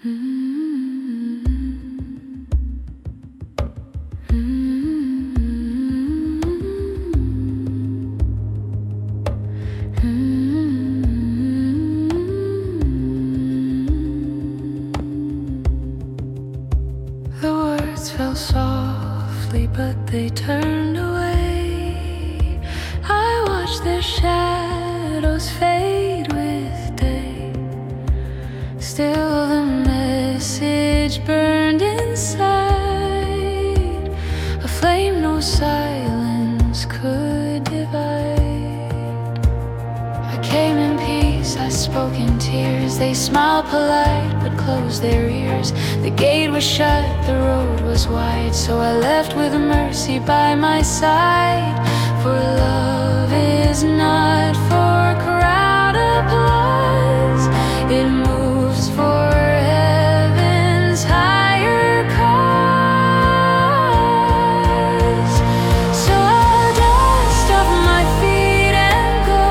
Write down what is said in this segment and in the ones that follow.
The words fell softly, but they turned away. I watched their shadows fade with day. Still the message burned inside, a flame no silence could divide. I came in peace, I spoke in tears. They smiled polite but closed their ears. The gate was shut, the road was wide, so I left with mercy by my side. For love is not for crowd applause, it moves for heaven's higher cause. So I'll dust off my feet and go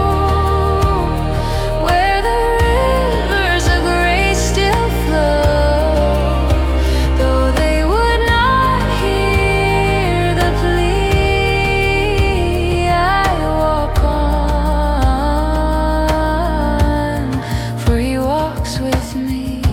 where the rivers of grace still flow. Though they would not hear the plea, I walk on, for He walks with me.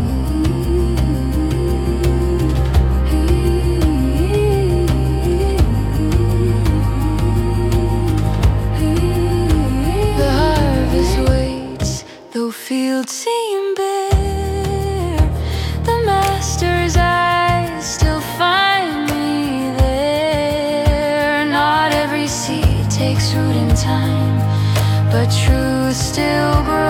The harvest waits, though fields seem bare. The Master's eyes still find me there. Not every seed takes root in time, but truth still grows.